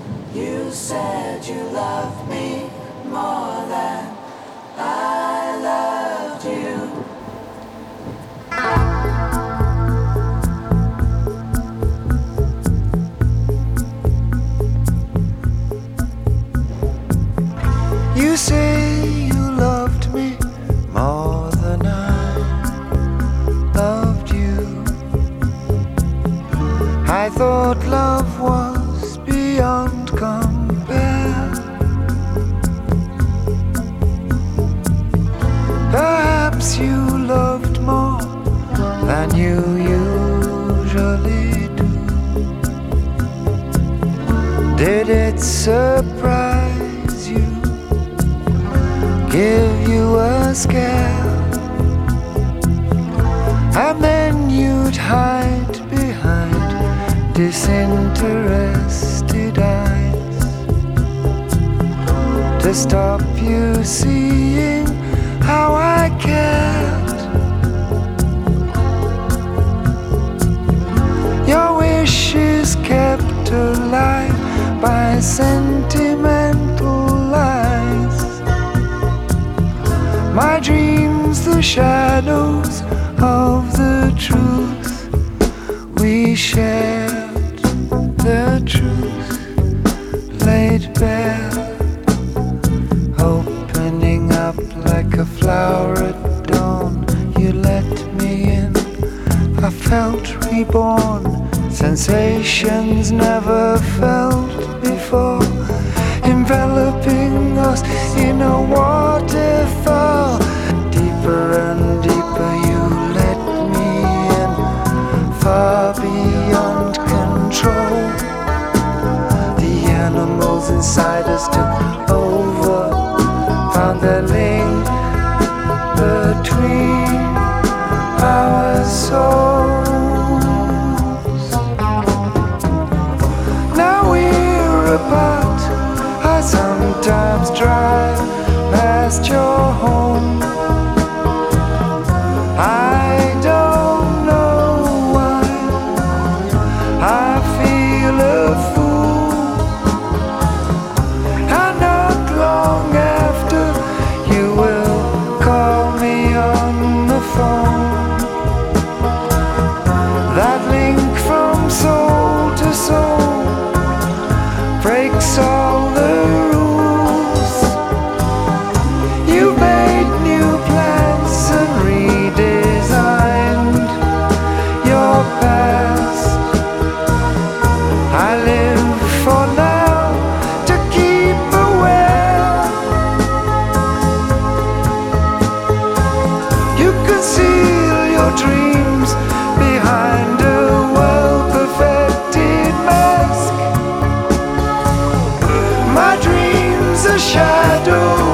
You said you loved me more than I loved you. You say you loved me more than I loved you. I thought love was beyond compare. Perhaps you loved more than you usually do. Did it surprise you? Give you a scare? And then you'd hide behind disinterested eyes to stop you seeing how I cared. Your wish is kept alive by sentimental lies. My dreams, the shadows of the truth we shared, the truth laid bare, opening up like a flower at dawn. You let me in, I felt reborn, sensations never felt before, enveloping us in a waterfall. Deeper and deeper you let me in, far beyond control. The animals inside us took over, found their link between our souls. Now we're apart. I sometimes drive past your home. I don't know why I feel a fool. And not long after you will call me on the phone. That link from soul to soul breaks all the rules. You made new plans and redesigned your past. I live for now to keep aware. You conceal your dreams behind a well-perfected mask. My dreams are shadows